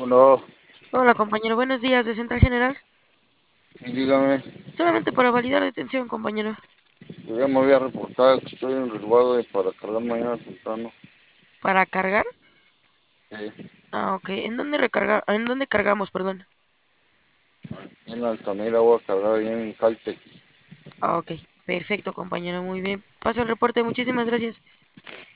No, Hola compañero, buenos días de Central General. sí, dígame, Solamente para validar detención, compañero. yo ya me voy a reportar que estoy en resguardo para cargar mañana temprano. ¿Para cargar? Sí, Ah, ok. ¿En dónde recarga? ¿En dónde cargamos, perdón? en Altamira voy a cargar ahí en Caltech. Ah, ok. Perfecto, compañero, muy bien. Paso el reporte, muchísimas gracias.